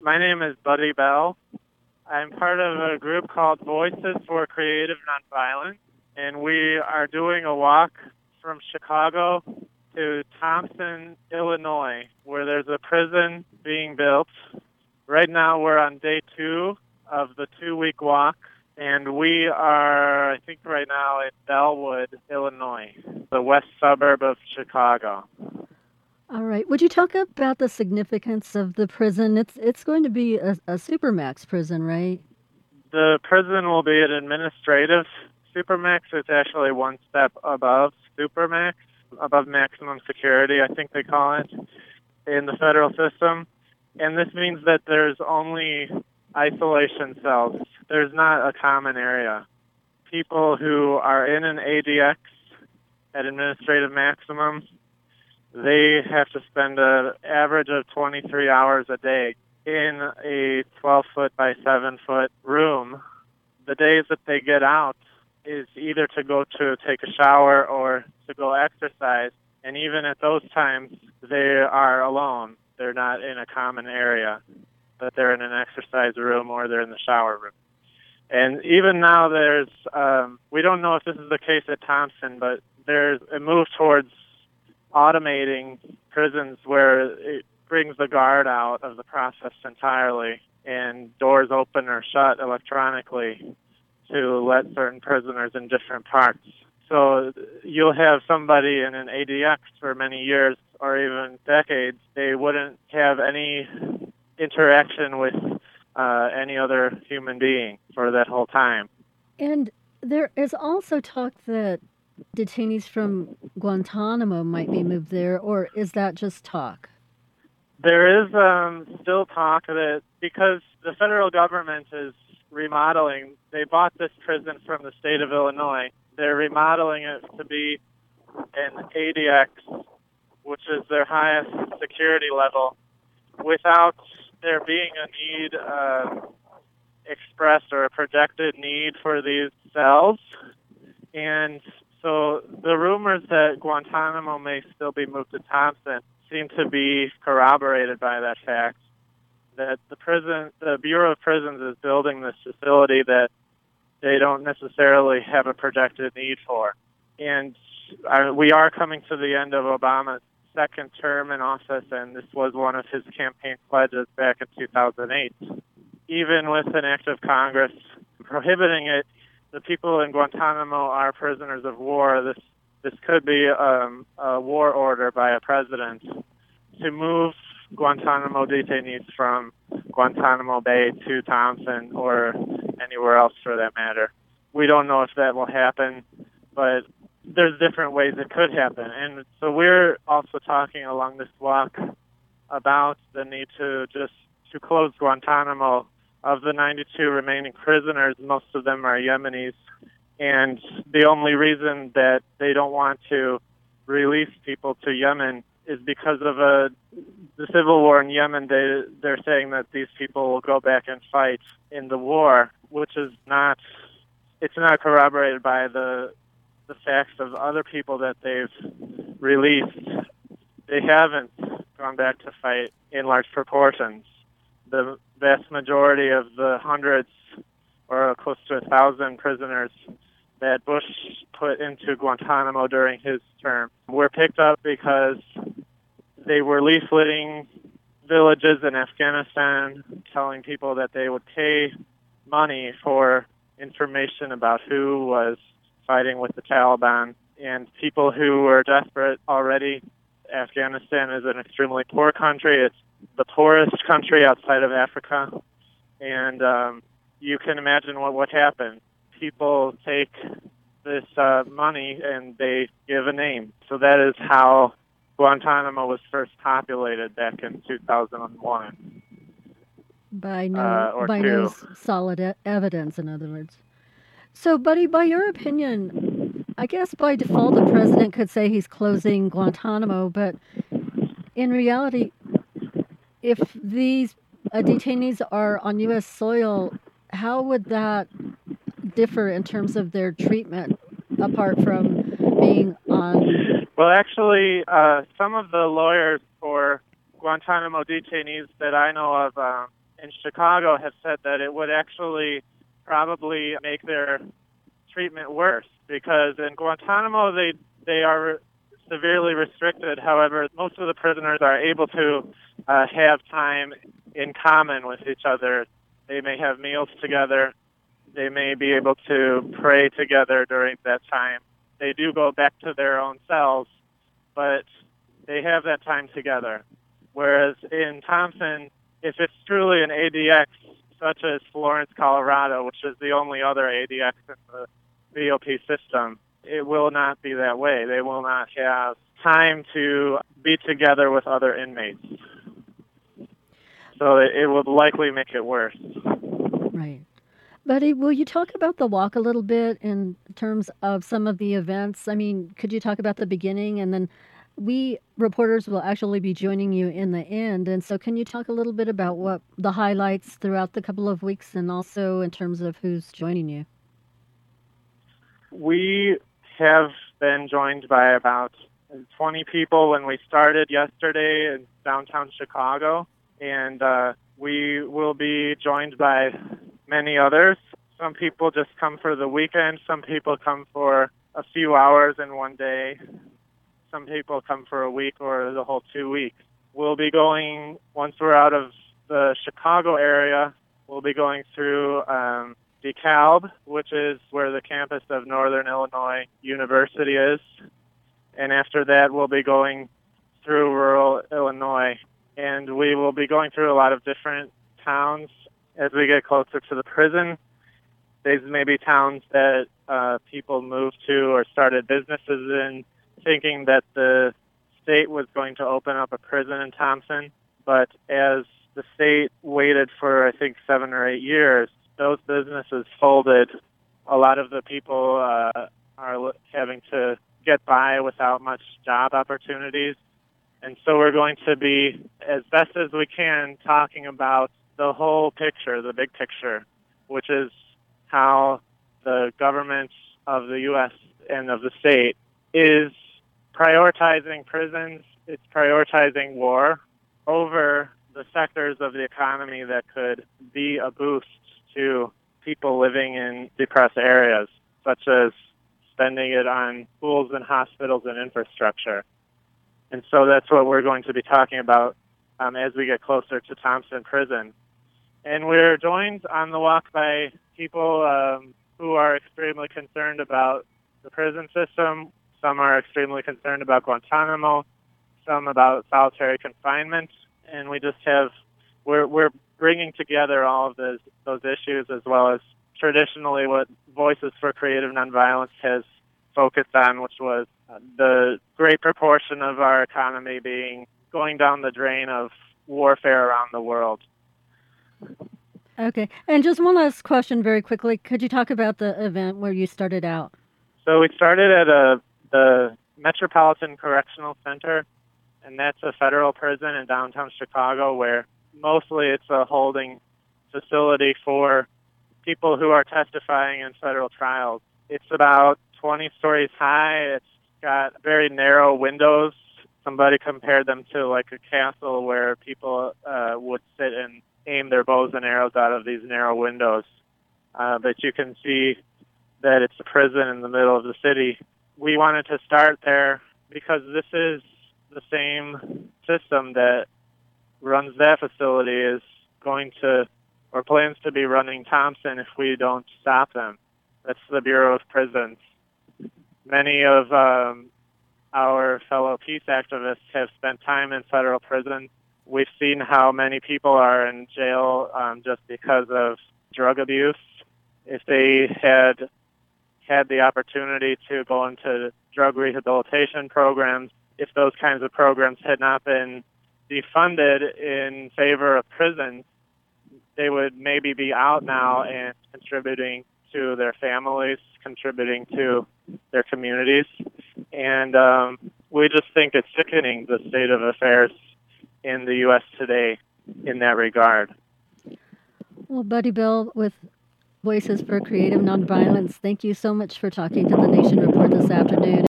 My name is Buddy Bell. I'm part of a group called Voices for Creative Nonviolence, and we are doing a walk from Chicago to Thompson, Illinois, where there's a prison being built. Right now we're on day 2 of the 2-week walk, and we are, I think right now in Bellwood, Illinois, the west suburb of Chicago. All right. Would you talk about the significance of the prison? It's going to be a supermax prison, right? The prison will be an administrative supermax. It's actually one step above supermax, above maximum security, I think they call it, in the federal system. And this means that there's only isolation cells. There's not a common area. People who are in an ADX at administrative maximum, they have to spend an average of 23 hours a day in a 12-foot by 7-foot room. The days that they get out is either to go to take a shower or to go exercise. And even at those times, they are alone. They're not in a common area, but they're in an exercise room or they're in the shower room. And even now there's, we don't know if this is the case at Thompson, but there's a move towards automating prisons where it brings the guard out of the process entirely and doors open or shut electronically to let certain prisoners in different parts. So you'll have somebody in an ADX for many years or even decades. They wouldn't have any interaction with any other human being for that whole time. And there is also talk that detainees from Guantanamo might be moved there, or is that just talk? There is still talk that because the federal government is remodeling, they bought this prison from the state of Illinois. They're remodeling it to be an ADX, which is their highest security level, without there being a need expressed or a projected need for these cells. And so the rumors that Guantanamo may still be moved to Thompson seem to be corroborated by that fact that the Bureau of Prisons is building this facility that they don't necessarily have a projected need for. And we are coming to the end of Obama's second term in office, and this was one of his campaign pledges back in 2008. Even with an act of Congress prohibiting it, the people in Guantanamo are prisoners of war. This could be a war order by a president to move Guantanamo detainees from Guantanamo Bay to Thompson or anywhere else for that matter. We don't know if that will happen, but there's different ways it could happen. And so we're also talking along this walk about the need to close Guantanamo. Of the 92 remaining prisoners, most of them are Yemenis, and the only reason that they don't want to release people to Yemen is because of the civil war in Yemen. They're saying that these people will go back and fight in the war, which is not corroborated by the facts of other people that they've released. They haven't gone back to fight in large proportions. The vast majority of the hundreds or close to 1,000 prisoners that Bush put into Guantanamo during his term were picked up because they were leafleting villages in Afghanistan, telling people that they would pay money for information about who was fighting with the Taliban. And people who were desperate already, Afghanistan is an extremely poor country. It's the poorest country outside of Africa. And you can imagine what would happen. People take this money and they give a name. So that is how Guantanamo was first populated back in 2001. By no solid evidence, in other words. So, Buddy, by your opinion, I guess by default the president could say he's closing Guantanamo, but in reality, if these detainees are on U.S. soil, how would that differ in terms of their treatment, apart from being on... Well, actually, some of the lawyers for Guantanamo detainees that I know of in Chicago have said that it would actually probably make their treatment worse, because in Guantanamo they are severely restricted. However, most of the prisoners are able to have time in common with each other. They may have meals together. They may be able to pray together during that time. They do go back to their own cells, but they have that time together. Whereas in Thompson, if it's truly an ADX, such as Florence, Colorado, which is the only other ADX in the BOP system, it will not be that way. They will not have time to be together with other inmates. So it would likely make it worse. Right. Buddy, will you talk about the walk a little bit in terms of some of the events? I mean, could you talk about the beginning, and then we reporters will actually be joining you in the end. And so can you talk a little bit about what the highlights throughout the couple of weeks, and also in terms of who's joining you? We have been joined by about 20 people when we started yesterday in downtown Chicago, and we will be joined by many others. Some people just come for the weekend. Some people come for a few hours in one day. Some people come for a week or the whole 2 weeks. We'll be going, once we're out of the Chicago area, we'll be going through DeKalb, which is where the campus of Northern Illinois University is. And after that, we'll be going through rural Illinois. And we will be going through a lot of different towns as we get closer to the prison. These may be towns that people moved to or started businesses in, thinking that the state was going to open up a prison in Thompson. But as the state waited for, I think, 7 or 8 years, those businesses folded. A lot of the people are having to get by without much job opportunities. And so we're going to be, as best as we can, talking about the whole picture, the big picture, which is how the government of the U.S. and of the state is prioritizing prisons, it's prioritizing war over the sectors of the economy that could be a boost to people living in depressed areas, such as spending it on schools and hospitals and infrastructure. And so that's what we're going to be talking about as we get closer to Thompson Prison. And we're joined on the walk by people who are extremely concerned about the prison system. Some are extremely concerned about Guantanamo, some about solitary confinement. And we just have, we're bringing together all of those issues, as well as traditionally what Voices for Creative Nonviolence has focused on, which was the great proportion of our economy being going down the drain of warfare around the world. Okay. And just one last question very quickly. Could you talk about the event where you started out? So we started at the Metropolitan Correctional Center, and that's a federal prison in downtown Chicago, where mostly it's a holding facility for people who are testifying in federal trials. It's about 20 stories high. It's got very narrow windows. Somebody compared them to like a castle where people would sit and aim their bows and arrows out of these narrow windows. But you can see that it's a prison in the middle of the city. We wanted to start there because this is the same system that runs that facility is going to, or plans to be running Thompson if we don't stop them. That's the Bureau of Prisons. Many of our fellow peace activists have spent time in federal prisons. We've seen how many people are in jail just because of drug abuse. If they had the opportunity to go into drug rehabilitation programs, if those kinds of programs had not been defunded in favor of prisons, they would maybe be out now and contributing to their families, contributing to their communities. And we just think it's sickening, the state of affairs in the U.S. today in that regard. Well, Buddy Bill with Voices for Creative Nonviolence, thank you so much for talking to the Nation Report this afternoon.